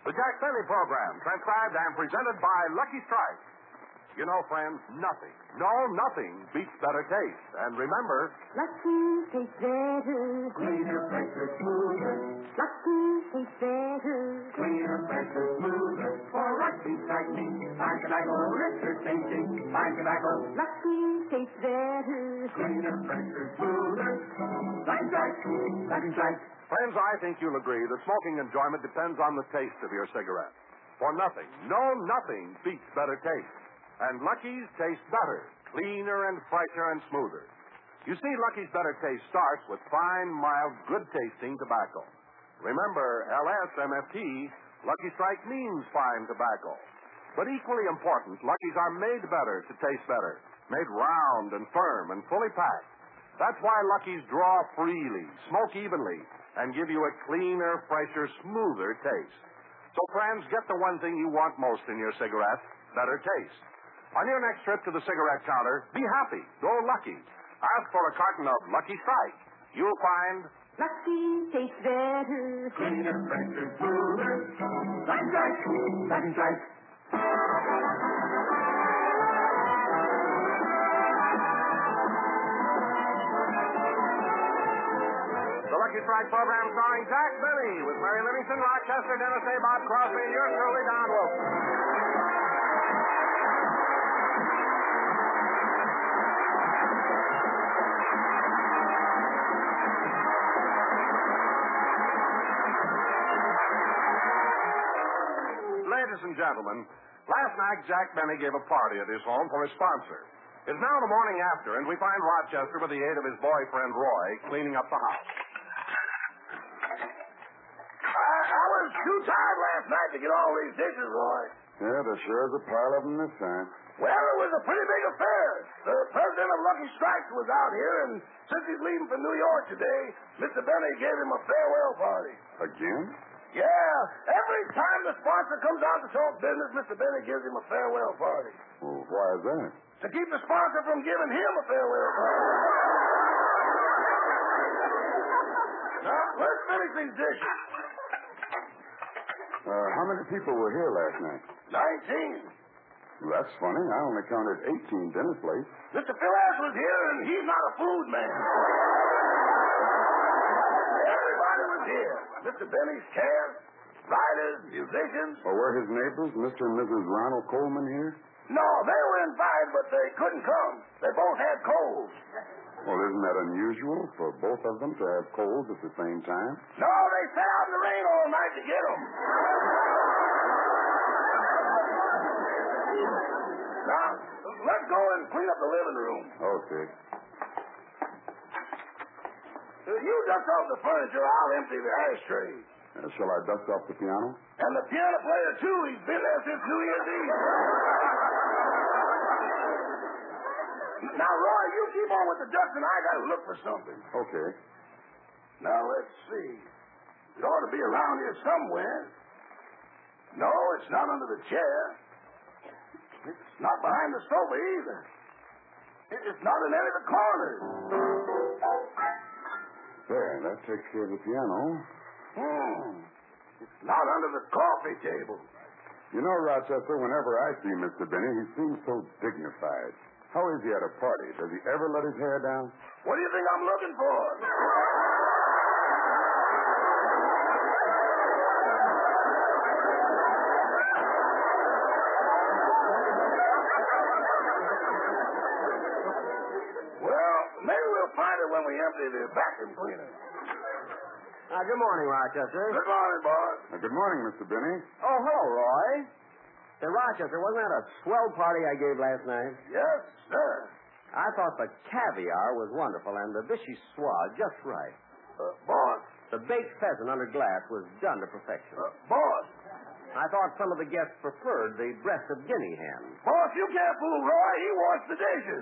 The Jack Benny program, transcribed and presented by Lucky Strike. You know, friends, nothing beats better taste. And remember, Lucky tastes better. Cleaner, fresher, smoother. Lucky tastes better. Cleaner, fresher, smoother. For Lucky Strike means fine tobacco, richer tasting, fine tobacco. Lucky tastes better. Cleaner, fresher, smoother. Lucky Strike, Lucky Strike. friends, I think you'll agree that smoking enjoyment depends on the taste of your cigarette. For nothing beats better taste. And Lucky's taste better, cleaner and fresher and smoother. You see, Lucky's better taste starts with fine, mild, good-tasting tobacco. Remember, LSMFT, Lucky Strike means fine tobacco. But equally important, Lucky's are made better to taste better, made round and firm and fully packed. That's why Lucky's draw freely, smoke evenly, and give you a cleaner, fresher, smoother taste. So, friends, get the one thing you want most in your cigarette, better taste. On your next trip to the cigarette counter, be happy. Go Lucky. Ask for a carton of Lucky Strike. You'll find Lucky tastes better. Cleaner, fresher, smoother. Lucky Strike, Lucky Strike. the Lucky Strike program starring Jack Benny with Mary Livingston, Rochester, Dennis A. Bob Crosby, and yours truly, Don Wilson. Ladies and gentlemen, last night Jack Benny gave a party at his home for his sponsor. It's now the morning after, and we find Rochester with the aid of his boyfriend Roy cleaning up the house. I was too tired last night to get all these dishes, Roy. Yeah, there sure is a pile of them this time. Well, it was a pretty big affair. The president of Lucky Strikes was out here, and since he's leaving for New York today, Mr. Benny gave him a farewell party. Again? Yeah, every time the sponsor comes out to talk business, Mr. Benny gives him a farewell party. Well, why is that? To keep the sponsor from giving him a farewell party. Now, let's finish these dishes. How many people were here last night? 19. Well, that's funny. I only counted 18 dinner plates. Mr. Phillips was here, and he's not a food man. Everybody was here. Mr. Benny's cast, writers, musicians. Or were his neighbors, Mr. and Mrs. Ronald Coleman, here? No, they were invited, but they couldn't come. They both had colds. Well, isn't that unusual for both of them to have colds at the same time? No, they sat out in the rain all night to get them. Now, let's go and clean up the living room. Okay. You dust off the furniture, I'll empty the ashtray. Shall I dust off the piano? And the piano player, too. He's been there since New Year's Eve. Now, Roy, you keep on with the dusting. I got to look for something. Okay. Now, let's see. It ought to be around here somewhere. No, it's not under the chair. It's not behind the sofa either. It's not in any of the corners. There, that takes care of the piano. It's not under the coffee table. You know, Rochester, whenever I see Mr. Benny, he seems so dignified. How is he at a party? Does he ever let his hair down? What do you think I'm looking for? Well, maybe we'll find it when we empty the vacuum cleaner. Good morning, Rochester. Good morning, boss. Good morning, Mr. Benny. Oh, hello, Roy. Say, Rochester, wasn't that a swell party I gave last night? Yes, sir. I thought the caviar was wonderful and the vichyssoise just right. Boss. The baked pheasant under glass was done to perfection. Boss. I thought some of the guests preferred the breast of guinea hen. Boss, you can't fool Roy. He washed the dishes.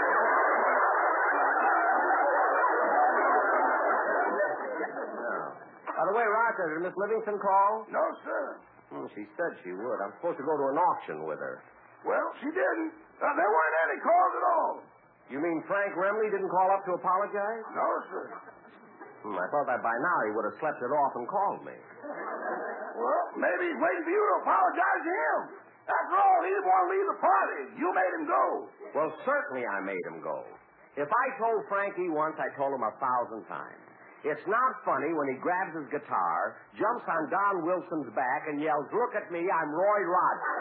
By the way, Rochester, did Miss Livingston call? No, sir. She said she would. I'm supposed to go to an auction with her. Well, she didn't. There weren't any calls at all. You mean Frank Remley didn't call up to apologize? No, sir. I thought that by now he would have slept it off and called me. Well, maybe he's waiting for you to apologize to him. After all, he didn't want to leave the party. You made him go. Well, certainly I made him go. If I told Frankie once, I told him 1,000 times. It's not funny when he grabs his guitar, jumps on Don Wilson's back, and yells, "Look at me, I'm Roy Rogers."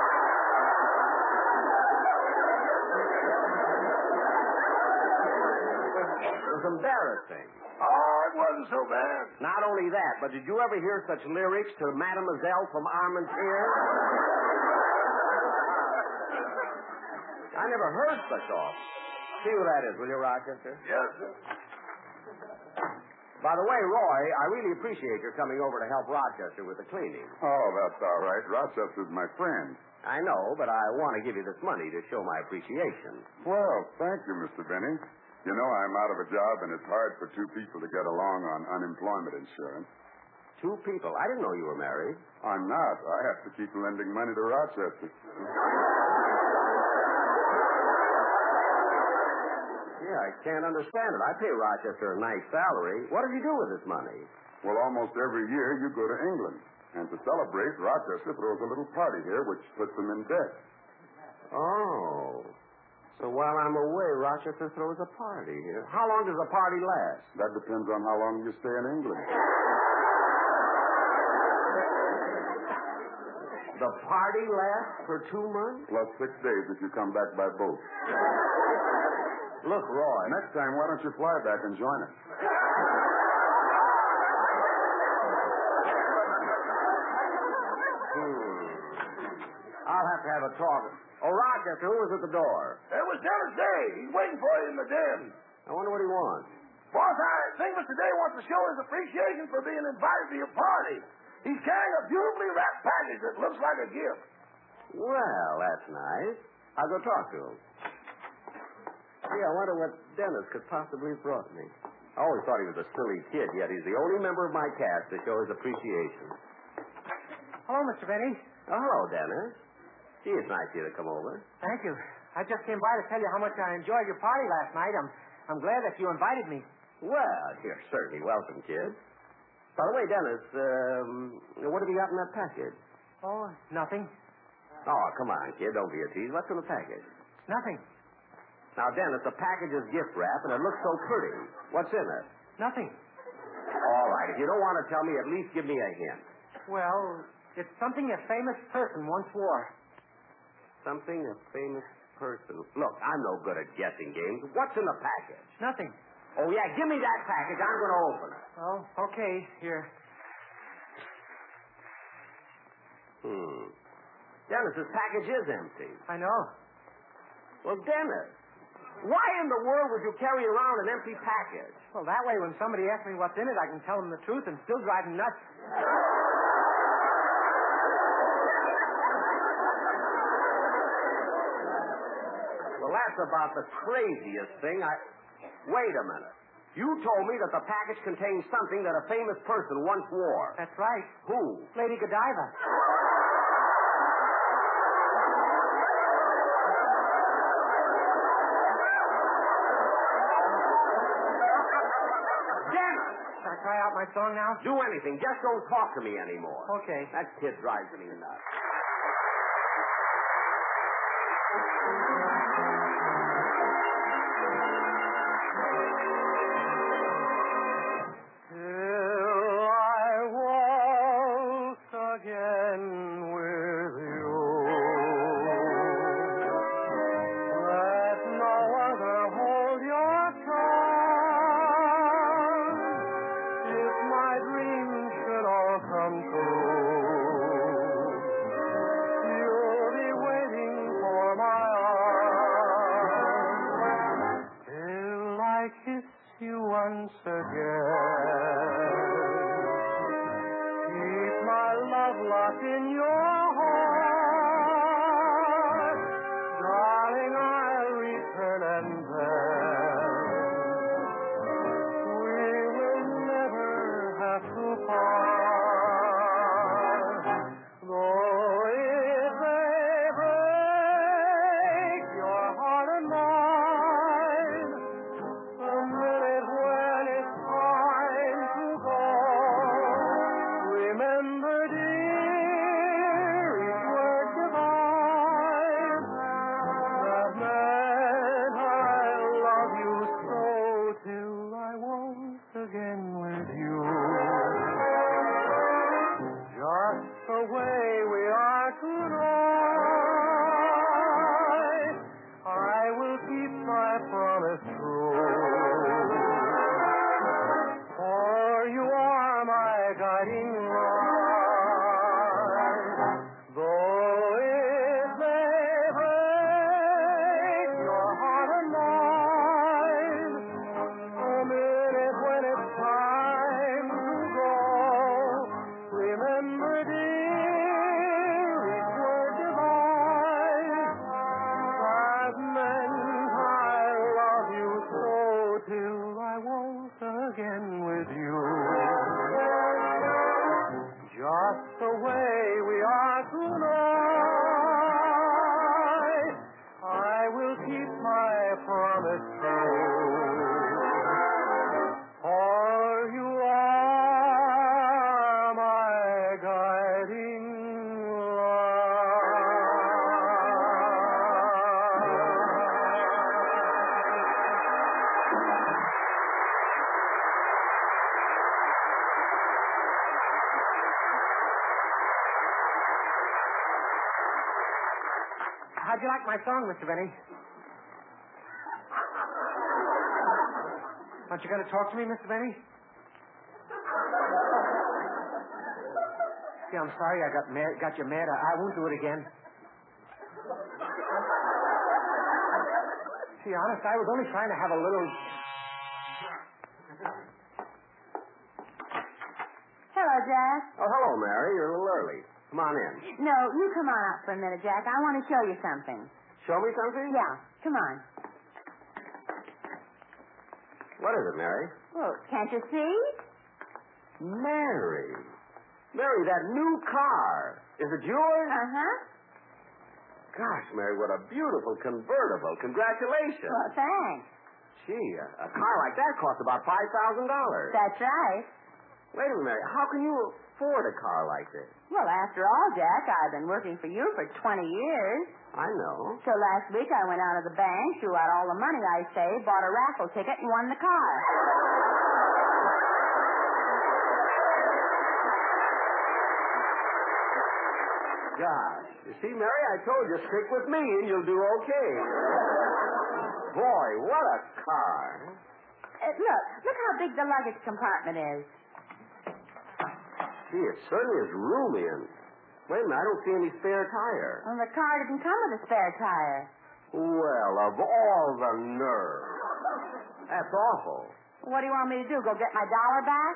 It was embarrassing. Oh, it wasn't so bad. Not only that, but did you ever hear such lyrics to Mademoiselle from Armentières? I never heard such off. See who that is, will you, Rochester? Yes, sir. By the way, Roy, I really appreciate your coming over to help Rochester with the cleaning. Oh, that's all right. Rochester's my friend. I know, but I want to give you this money to show my appreciation. Well, thank you, Mr. Benny. You know I'm out of a job, and it's hard for two people to get along on unemployment insurance. Two people? I didn't know you were married. I'm not. I have to keep lending money to Rochester. Yeah, I can't understand it. I pay Rochester a nice salary. What does he do with his money? Well, almost every year you go to England. And to celebrate, Rochester throws a little party here, which puts him in debt. Oh. So while I'm away, Rochester throws a party here. How long does the party last? That depends on how long you stay in England. The party lasts for 2 months? Plus 6 days if you come back by boat. Look, Roy. Next time, why don't you fly back and join us? I'll have to have a talk. Oh, Rochester, who was at the door? It was Dennis Day. He's waiting for you in the den. I wonder what he wants. Boss, I think Mr. Day wants to show his appreciation for being invited to your party. He's carrying a beautifully wrapped package that looks like a gift. Well, that's nice. I'll go talk to him. Gee, I wonder what Dennis could possibly have brought me. I always thought he was a silly kid, yet he's the only member of my cast to show his appreciation. Hello, Mr. Benny. Oh, hello, Dennis. Gee, it's nice of you to come over. Thank you. I just came by to tell you how much I enjoyed your party last night. I'm glad that you invited me. Well, you're certainly welcome, kid. By the way, Dennis, what have you got in that package? Oh, nothing. Oh, come on, kid. Don't be a tease. What's in the package? Nothing. Now, Dennis, the package is gift wrap, and it looks so pretty. What's in it? Nothing. All right. If you don't want to tell me, at least give me a hint. Well, it's something a famous person once wore. Something a famous person. Look, I'm no good at guessing games. What's in the package? Nothing. Oh, yeah, give me that package. I'm going to open it. Oh, okay. Here. Dennis, this package is empty. I know. Well, Dennis, why in the world would you carry around an empty package? Well, that way when somebody asks me what's in it, I can tell them the truth and still drive them nuts. Well, that's about the craziest thing Wait a minute. You told me that the package contains something that a famous person once wore. That's right. Who? Lady Godiva. Dennis! Shall I try out my song now? Do anything. Just don't talk to me anymore. Okay. That kid drives me nuts. Once again, keep my love locked in your heart, darling. I'll return and then we will never have to part. Though if they break your heart and mine, the minute when it's time to go, remember, dear. the way we are tonight, I will keep my promise true. For you are my guiding light, though it may break your heart and mine. A minute when it's time to go, remember, dear, each word divine that meant I love you so till I won't again with you. Just the way we are tonight, I will keep my promise true. For you are my guiding How'd you like my song, Mr. Benny? Aren't you going to talk to me, Mr. Benny? See, I'm sorry I got you mad. I won't do it again. See, honest, I was only trying to have a little... Hello, Jack. Oh, hello, Mary. You're a little early. Come on in. No, you come on out for a minute, Jack. I want to show you something. Show me something? Yeah, come on. What is it, Mary? Well, can't you see? Mary. Mary, that new car. Is it yours? Uh-huh. Gosh, Mary, what a beautiful convertible. Congratulations. Well, thanks. Gee, a car like that costs about $5,000. That's right. Wait a minute, Mary. How can you afford a car like this? Well, after all, Jack, I've been working for you for 20 years. I know. So last week I went out of the bank, drew out all the money I saved, bought a raffle ticket, and won the car. Gosh. You see, Mary, I told you, stick with me and you'll do okay. Boy, what a car. Look how big the luggage compartment is. Gee, it certainly is roomy and... Wait a minute, I don't see any spare tire. Well, the car didn't come with a spare tire. Well, of all the nerve. That's awful. What do you want me to do, go get my dollar back?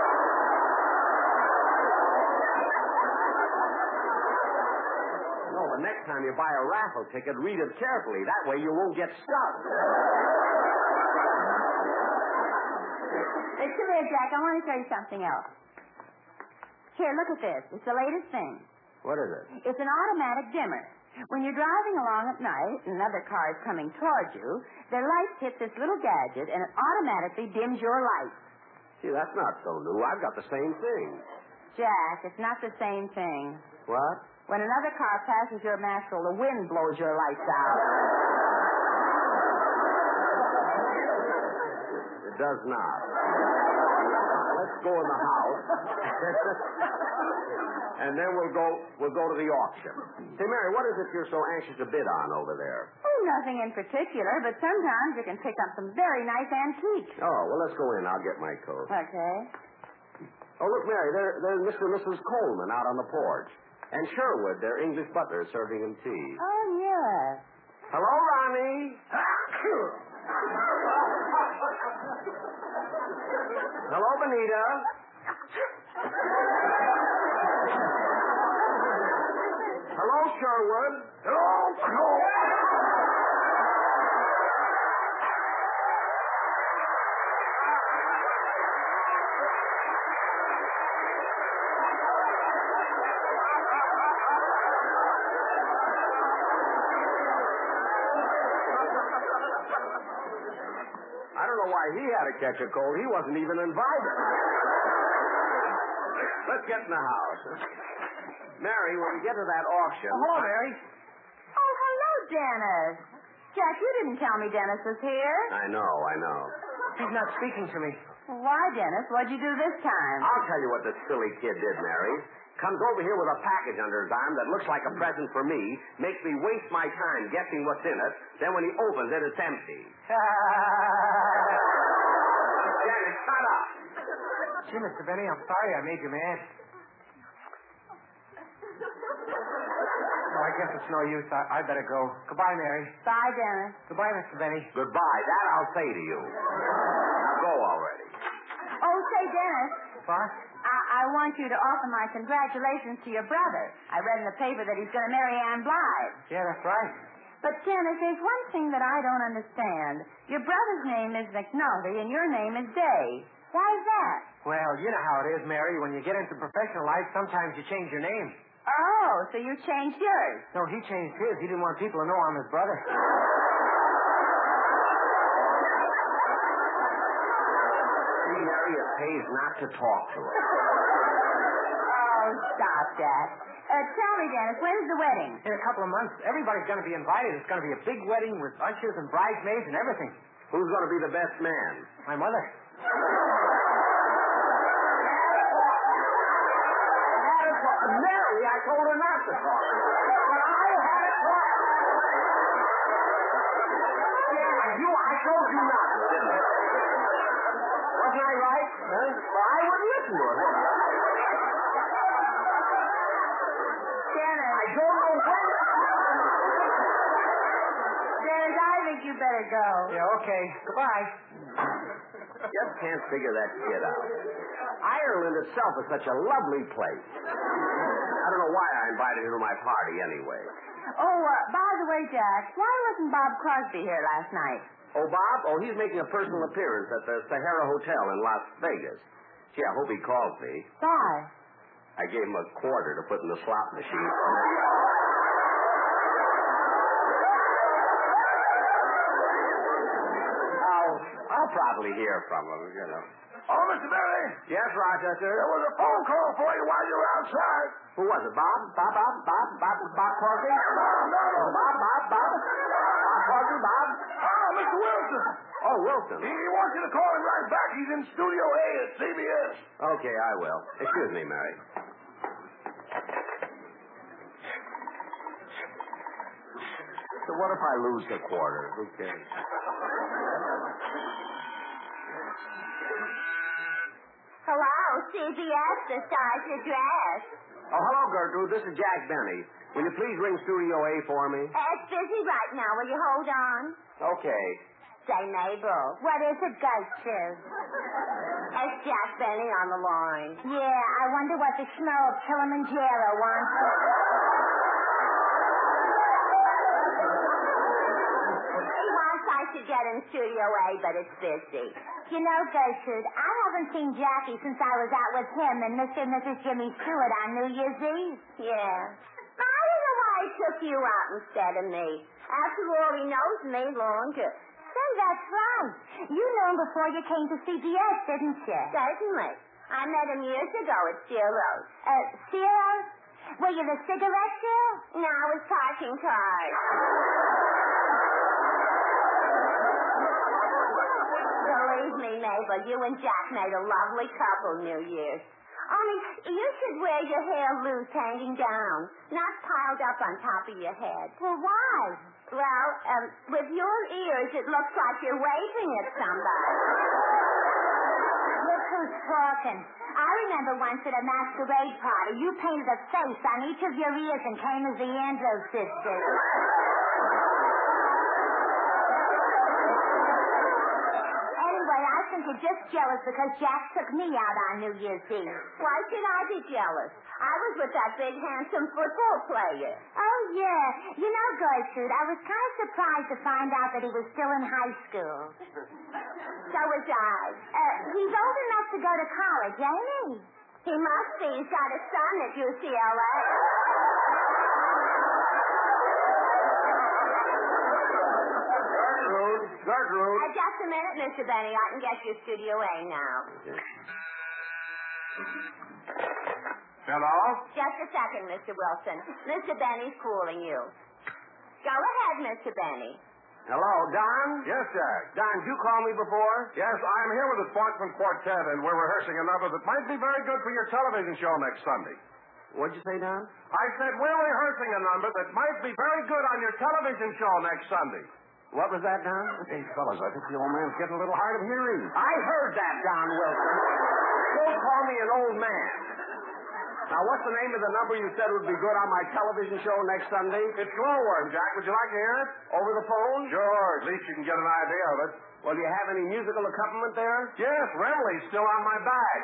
No, but next time you buy a raffle ticket, read it carefully. That way you won't get stuck. Hey, come here, Jack. I want to show you something else. Here, look at this. It's the latest thing. What is it? It's an automatic dimmer. When you're driving along at night and another car is coming towards you, their lights hit this little gadget and it automatically dims your lights. Gee, that's not so new. I've got the same thing. Jack, it's not the same thing. What? When another car passes your mantle, the wind blows your lights out. It does not. Let's go in the house. And then we'll go to the auction. Say, Mary, what is it you're so anxious to bid on over there? Oh, nothing in particular, but sometimes you can pick up some very nice antiques. Oh, well, let's go in. I'll get my coat. Okay. Oh, look, Mary, there's Mr. and Mrs. Coleman out on the porch. And Sherwood, their English butler, serving them tea. Oh, yes. Hello, Ronnie. Hello, Benita. Hello, Sherwood. Hello. I don't know why he had to catch a cold. He wasn't even invited. Let's get in the house. Mary, when we get to that auction... Oh, hello, Mary. Oh, hello, Dennis. Jack, you didn't tell me Dennis was here. I know. He's not speaking to me. Why, Dennis? What'd you do this time? I'll tell you what this silly kid did, Mary. Comes over here with a package under his arm that looks like a present for me, makes me waste my time guessing what's in it, then when he opens it, it's empty. Dennis, shut up. Gee, Mr. Benny, I'm sorry I made you mad. I guess it's no use. I better go. Goodbye, Mary. Bye, Dennis. Goodbye, Mr. Benny. Goodbye. That I'll say to you. Now go already. Oh, say, Dennis. What? I want you to offer my congratulations to your brother. I read in the paper that he's going to marry Ann Blythe. Yeah, that's right. But, Dennis, there's one thing that I don't understand. Your brother's name is McNulty and your name is Day. Why is that? Well, you know how it is, Mary. When you get into professional life, sometimes you change your name. Oh, so you changed yours. No, he changed his. He didn't want people to know I'm his brother. See, Mary, it pays not to talk to her. Oh, stop that. Tell me, Dennis, when's the wedding? In a couple of months, everybody's going to be invited. It's going to be a big wedding with ushers and bridesmaids and everything. Who's going to be the best man? My mother. Mary, I told her not to talk. But I had it right. I told you not to, didn't I? Wasn't I right? Huh? Well, I wouldn't listen to her. Dennis. I don't know when. Dennis, I think you better go. Yeah, okay. Goodbye. Just can't figure that kid out. Ireland itself is such a lovely place. I don't know why I invited him to my party anyway. Oh, by the way, Jack, why wasn't Bob Crosby here last night? Oh, Bob? Oh, he's making a personal appearance at the Sahara Hotel in Las Vegas. Gee, I hope he calls me. Why? I gave him a quarter to put in the slot machine. I'll probably hear from him, you know. Oh, Mr. Berry. Yes, Rochester? There was a phone call for you while you were outside. Who was it, Bob? Bob Crosby? No. Bob Crosby, Bob? Oh, Mr. Wilson. Oh, Wilson. He wants you to call him right back. He's in Studio A at CBS. Okay, I will. Excuse me, Mary. So what if I lose the quarter? Who cares? Hello, CBS, the star's address. Oh, hello, Gertrude. This is Jack Benny. Will you please ring Studio A for me? It's busy right now. Will you hold on? Okay. Say, Mabel, what is it, Gertrude? It's Jack Benny on the line. Yeah, I wonder what the smell of Kilimanjaro wants. He wants I should get in Studio A, but it's busy. You know, Gertrude, I haven't seen Jackie since I was out with him and Mr. and Mrs. Jimmy Stewart on New Year's Eve. Yeah. I don't know why he took you out instead of me. After all, he knows me longer. Say, that's right. You knew him before you came to CBS, didn't you? Certainly. I met him years ago at Ciro's. Ciro's? Were you the cigarette girl? No, I was parking cars. Believe me, Mabel, you and Jack made a lovely couple New Year's. Only, you should wear your hair loose hanging down, not piled up on top of your head. Well, why? Well, with your ears, it looks like you're waving at somebody. Look who's talking. I remember once at a masquerade party, you painted a face on each of your ears and came as the Andrews sisters. You're just jealous because Jack took me out on New Year's Eve. Why should I be jealous? I was with that big, handsome football player. Oh, yeah. You know, Gertrude, I was kind of surprised to find out that he was still in high school. So was I. He's old enough to go to college, ain't he? He must be. He's got a son at UCLA. Gertrude. Just a minute, Mr. Benny. I can get you Studio A now. Hello? Just a second, Mr. Wilson. Mr. Benny's calling you. Go ahead, Mr. Benny. Hello, Don? Yes, Jack. Don, did you call me before? Yes, I'm here with the Sportsman Quartet, and we're rehearsing a number that might be very good for your television show next Sunday. What'd you say, Don? I said we're rehearsing a number that might be very good on your television show next Sunday. What was that, Don? Hey, fellas, I think the old man's getting a little hard of hearing. I heard that, Don Wilson. Don't call me an old man. Now, what's the name of the number you said would be good on my television show next Sunday? It's Glowworm, Jack. Would you like to hear it? Over the phone? Sure. At least you can get an idea of it. Well, do you have any musical accompaniment there? Yes, Remley's still on my back.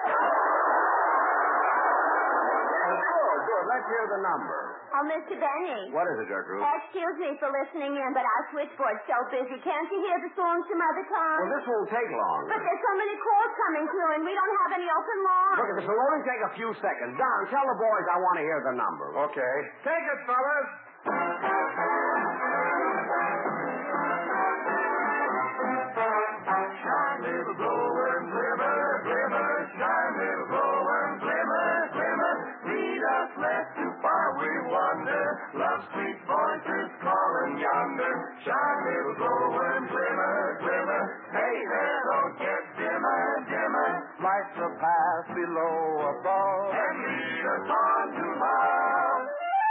Good. Let's hear the number. Oh, Mr. Benny. What is it, Gertrude? Excuse me for listening in, but our switchboard's so busy. Can't you hear the song some other time? Well, this won't take long. But there's so many calls coming through, and we don't have any open lines. Look, this will only take a few seconds. Don, tell the boys I want to hear the number. Okay. Take it, fellas. Shine, little glowworm, glimmer, glimmer. Shine, little glowworm, glimmer, glimmer. Lead us lest too far we wander. Love's sweet voices calling yonder. Shine, little glowworm, glimmer, glimmer. Hey there, don't get dimmer, dimmer. Light the path below above. And lead us on to love.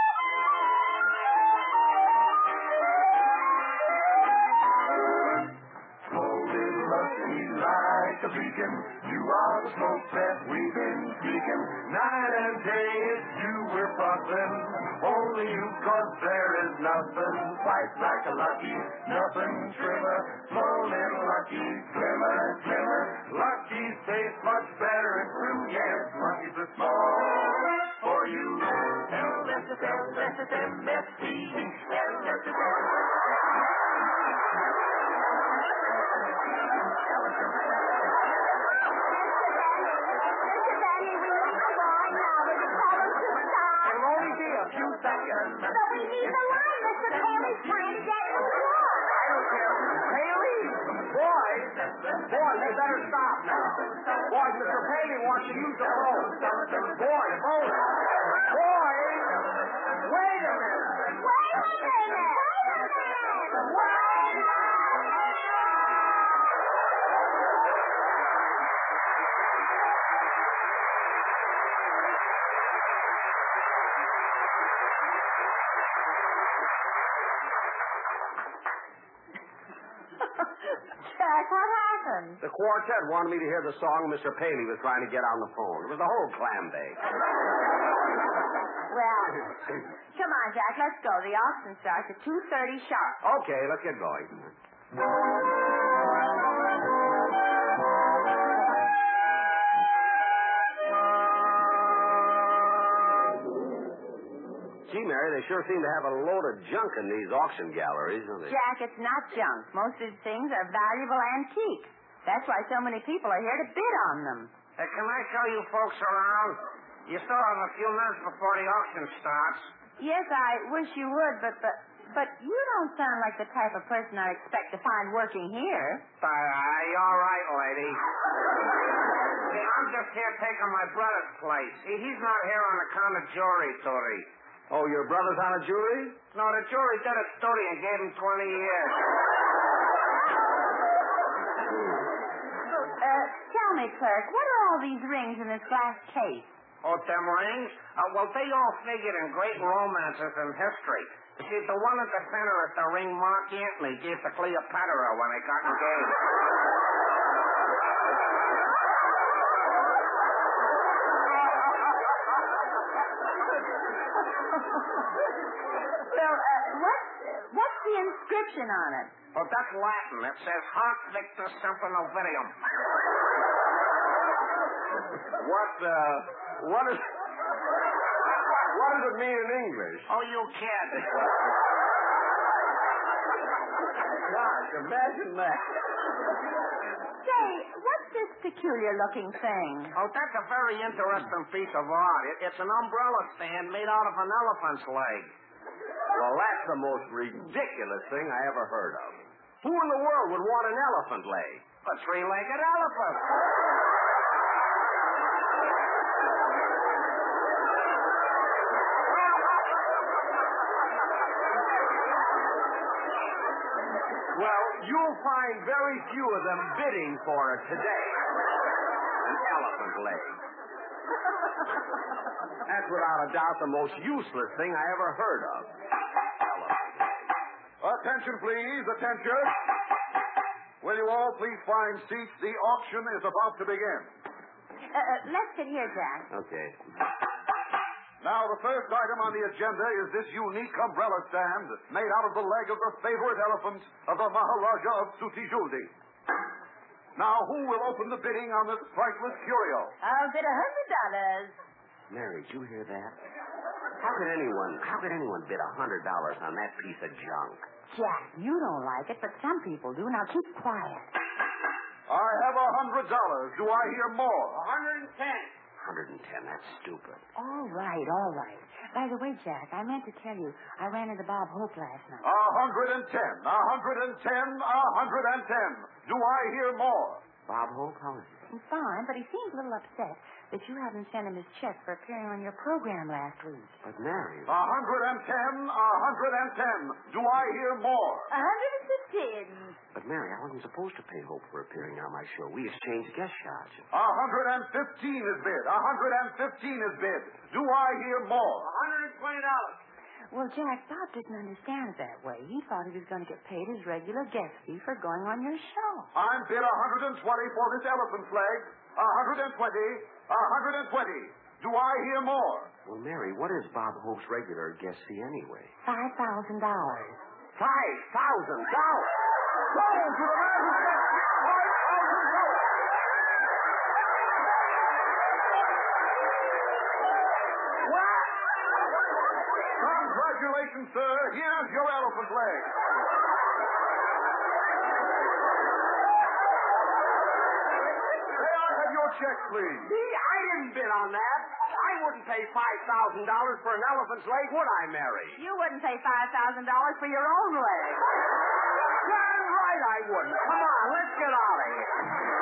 Like a beacon, you are the smoke that we've been seeking. Night and day it's you we're fussing. Only you, 'cause there is nothing quite like a lucky, nothing trimmer. Slow little lucky, glimmer, glimmer. Lucky's taste much better and true, yes. Lucky's a small for you. L-S-S-L-S-S-M-S-T. But we need the line. Mr. Paley's trying to get in the car. I don't care. Paley? Boys, they better stop now. Boys, Mr. Paley wants to use the phone. Boys, boys. Boys, wait a minute. Wait a minute. Jack, what happened? The quartet wanted me to hear the song Mr. Paley was trying to get on the phone. It was the whole clam bake. Well, come on, Jack, let's go. The auction starts at 2:30 sharp. Okay, let's get going. Gee, Mary, they sure seem to have a load of junk in these auction galleries, don't they? Jack, it's not junk. Most of the things are valuable antiques. That's why so many people are here to bid on them. Can I show you folks around? You still have a few minutes before the auction starts. Yes, I wish you would, but you don't sound like the type of person I expect to find working here. You're right, lady. See, I'm just here taking my brother's place. He's not here on account of jury duty. Oh, your brother's on a jury? No, the jury did a study and gave him 20 years. Tell me, clerk, what are all these rings in this glass case? Oh, them rings? Well, they all figured in great romances in history. You see, the one at the center is the ring Mark Antony gave to Cleopatra when they got engaged. Well, what's the inscription on it? Oh, that's Latin. It says Hoc Victus Semper Novidium. What does it mean in English? Oh, you kid. Gosh, imagine that. Say, what's this peculiar-looking thing? Oh, that's a very interesting piece of art. It's an umbrella stand made out of an elephant's leg. Well, that's the most ridiculous thing I ever heard of. Who in the world would want an elephant leg? A three-legged elephant. Well, you'll find very few of them bidding for it today. An elephant leg. That's without a doubt the most useless thing I ever heard of. Attention, please. Attention. Will you all please find seats? The auction is about to begin. Let's sit here, Jack. Okay. Now, the first item on the agenda is this unique umbrella stand made out of the leg of the favorite elephant of the Maharaja of Sutijuldi. Now, who will open the bidding on this priceless curio? I'll bid $100. Mary, did you hear that? How could anyone bid $100 on that piece of junk? Jack, you don't like it, but some people do. Now keep quiet. I have $100. Do I hear more? 110, that's stupid. All right. By the way, Jack, I meant to tell you, I ran into Bob Hope last night. 110. 110. 110. Do I hear more? Bob Hope, how is he? He's fine, but he seems a little upset that you haven't sent him his check for appearing on your program last week. But Mary... 110. 110. Do I hear more? 115. But Mary, I wasn't supposed to pay Hope for appearing on my show. We exchanged guest shots. 115 is bid. 115 is bid. Do I hear more? $120. Well, Jack, Bob didn't understand it that way. He thought he was going to get paid his regular guest fee for going on your show. I'm bid 120 for this elephant's leg. 120. 120. Do I hear more? Well, Mary, what is Bob Hope's regular guest fee anyway? $5,000. $5,000? Sold to the man who said $5,000. What? Congratulations, sir. Here's your elephant leg. May I have your check, please? See, I didn't bid on that. I wouldn't pay $5,000 for an elephant's leg, would I, Mary? You wouldn't pay $5,000 for your own leg. Darn right I wouldn't. Come on, let's get out of here.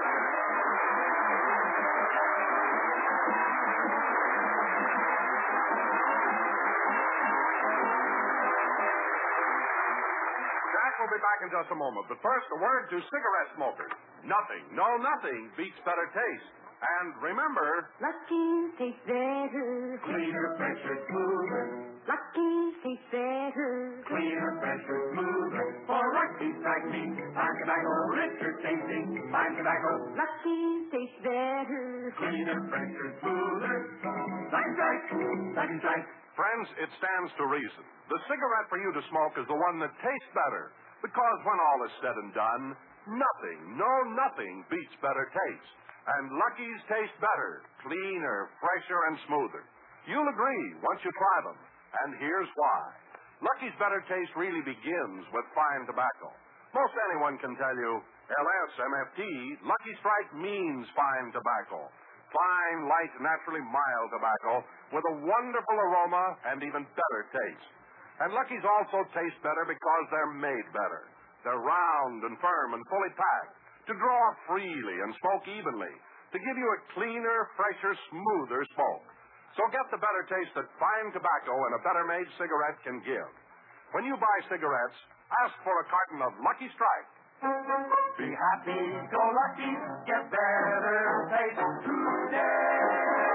Jack will be back in just a moment. But first, a word to cigarette smokers. Nothing beats better taste. And remember... Lucky's tastes better. Cleaner, fresher, smoother. Lucky's tastes better. Cleaner, fresher, smoother. For Lucky's like me. Fine tobacco, richer tasting. Fine tobacco. Lucky's tastes better. Cleaner, fresher, smoother. Lucky Strike. Lucky Strike. Friends, it stands to reason. The cigarette for you to smoke is the one that tastes better. Because when all is said and done, nothing beats better taste. And Lucky's taste better, cleaner, fresher, and smoother. You'll agree once you try them. And here's why. Lucky's better taste really begins with fine tobacco. Most anyone can tell you, LSMFT, Lucky Strike means fine tobacco. Fine, light, naturally mild tobacco with a wonderful aroma and even better taste. And Lucky's also taste better because they're made better. They're round and firm and fully packed to draw freely and smoke evenly, to give you a cleaner, fresher, smoother smoke. So get the better taste that fine tobacco and a better-made cigarette can give. When you buy cigarettes, ask for a carton of Lucky Strike. Be happy, go lucky, get better taste today.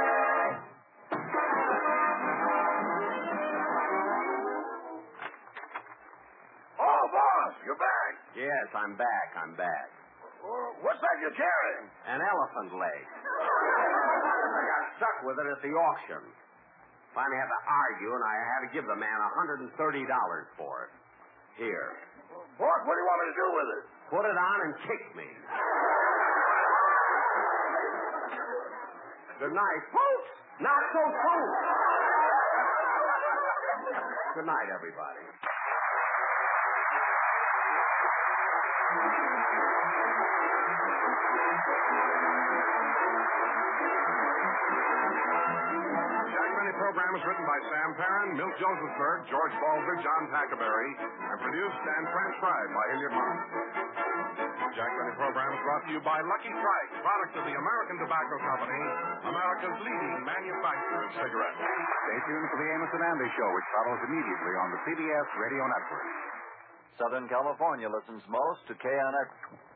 Oh, boss, you're back. Yes, I'm back. What's that you're carrying? An elephant leg. I got stuck with it at the auction. Finally had to argue, and I had to give the man $130 for it. Here. Boss, what do you want me to do with it? Put it on and kick me. Good night, folks. Not so soon. Good night, everybody. Program is written by Sam Perrin, Milt Josephsberg, George Balzer, John Tackerberry, and produced and transcribed by Hilliard Mark. Jack Benny program is brought to you by Lucky Strike, product of the American Tobacco Company, America's leading manufacturer of cigarettes. Stay tuned for the Amos and Andy Show, which follows immediately on the CBS Radio Network. Southern California listens most to KNX.